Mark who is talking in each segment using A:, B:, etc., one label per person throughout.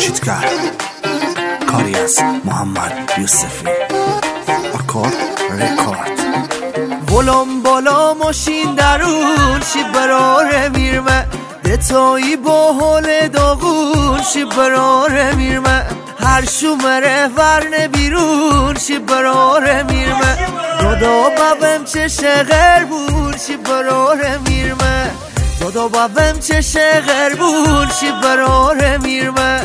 A: چیتگر کاری از محمد یوسفی آکورد رکورد
B: ولم بالا ماشین درون شی براره میرمه دتایی با حال داغون شی براره میرمه هر شومره ورنه بیرون شی براره میرمه دادا بابم چه شغربون شی براره میرمه دادا بابم چه شغربون شی براره میرمه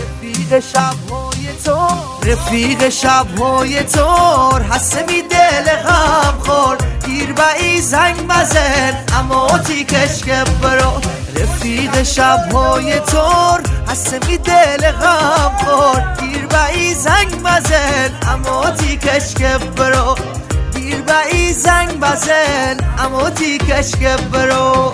B: رفیق شبهای تور حسمی دل غم خور گیر با ای زنگ بزن اما تیکش که برو رفیق شبهای تور حسمی دل غم خور گیر با ای زنگ بزن اما تیکش که برو گیر با ای زنگ بزن اما تیکش که برو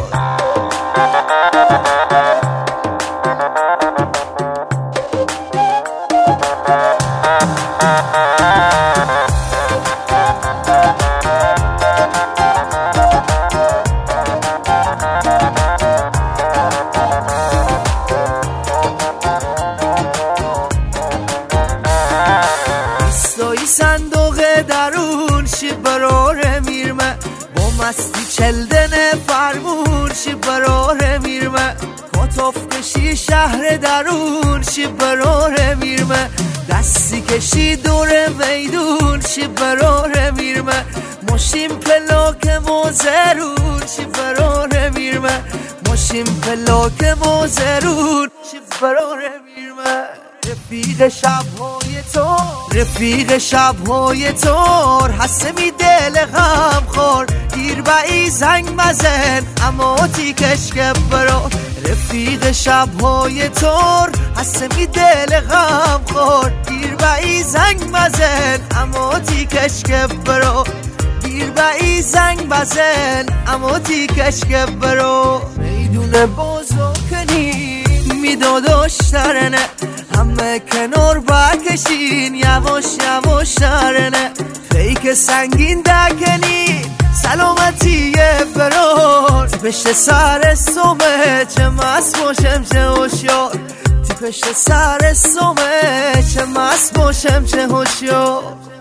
B: ایستایی صندوق درون شی براره میرمه با مستی چلدن فرمون شی براره میرمه کتف کشی شهر درون شی براره میرمه دستی کشی دور میدون شی براره میرمه ماشین پلاک موزرون شی براره میرمه ماشین پلاک موزرون شی براره میرمه رفیق شبهای تور حسمی دل غم خور گیر با ای زنگ بزن اما تیکش که برو رفیق شبهای تور حسمی دل غم خور گیر با ای زنگ بزن اما تیکش که برو گیر با ای زنگ بزن اما تیکش که برو میدون بزرگنی میداداش ترنه همه کنار بکشین یواش یواش ترنه فیک سنگین دکنین سلامتیه برون تی پشت سر سومه چه مست باشم چه هوشیار تی پشت سر سومه چه مست باشم چه هوشیار